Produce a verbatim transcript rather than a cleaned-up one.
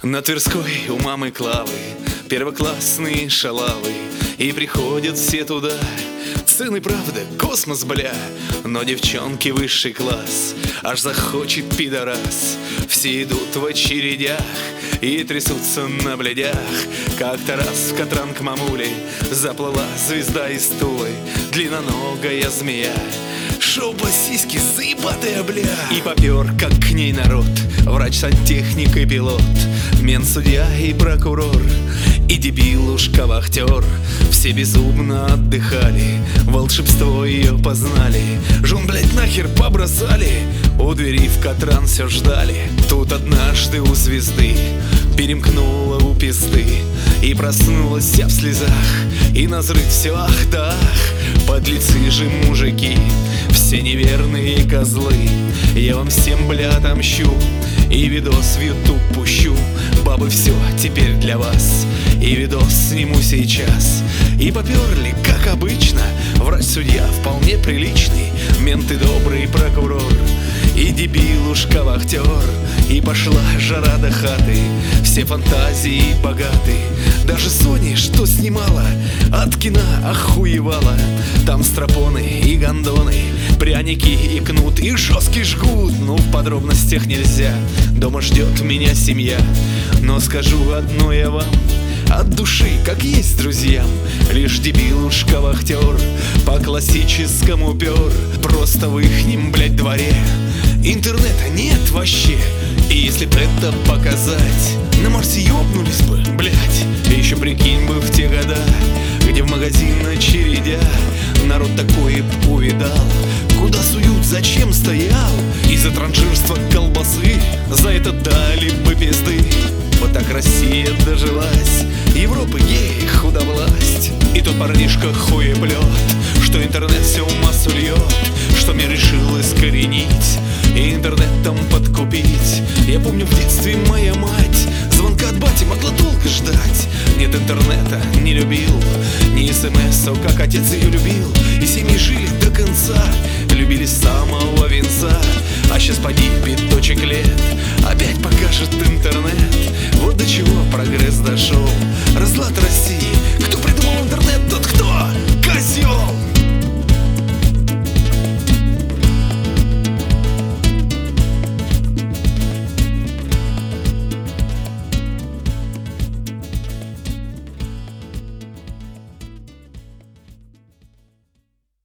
На Тверской у мамы Клавы первоклассные шалавы, и приходят все туда. Цены, правда, космос, бля, но девчонки высший класс. Аж захочет пидорас. Все идут в очередях и трясутся на бледях. Как-то раз в Катран к мамуле заплыла звезда из Тулы, длинноногая змея. Шоу по сиськи, заебатая, бля. И попер, как к ней народ, врач, сантехник и пилот, мент-судья и прокурор, и дебилушка-вахтер. Все безумно отдыхали, волшебство ее познали. Жен, блять, нахер побросали, у двери в Катран все ждали. Тут однажды у звезды перемкнула у пизды, и проснулась вся в слезах, и назрыть все ах да ах. Подлецы же мужики, все неверные козлы. Я вам всем, бля, отомщу, и видос в ютуб пущу. Бабы, все теперь для вас, и видос сниму сейчас. И поперли, как обычно, врач-судья вполне приличный, менты добрый прокурор, и дебилушка-вахтер. И пошла жара до хаты, все фантазии богаты. Даже Сони, что снимала, от кино охуевала. Там стропоны и гондоны, пряники и кнут, и жесткий жгут. Ну, в подробностях нельзя, дома ждет меня семья. Но скажу одно я вам, от души, как есть друзьям. Лишь дебилушка-вахтер по классическому пер. Просто в ихнем, блять, дворе интернета нет вообще. И если б это показать, на Марсе ёбнулись бы, блять. И еще прикинь бы в те года, где в магазин очередя народ такое б увидал. Куда суют, зачем стоял? Из-за транжирства колбасы за это дали бы пизды. Вот так Россия дожилась, Европы геи, худовласть. И тот парнишка хуеплет, что интернет все в массу льет, что мир решил искоренить и интернетом подкупить. Я помню, в детстве моя мать звонка от бати могла долго ждать. Нет интернета, не любил, ни смс-ов, как отец ее любил. И семьи жили до конца, любили с самого венца. А сейчас поди пяточек лет, опять покажет интернет. Вот до чего прогресс дошел. Разлад России, кто придумал интернет, тот кто? Козел!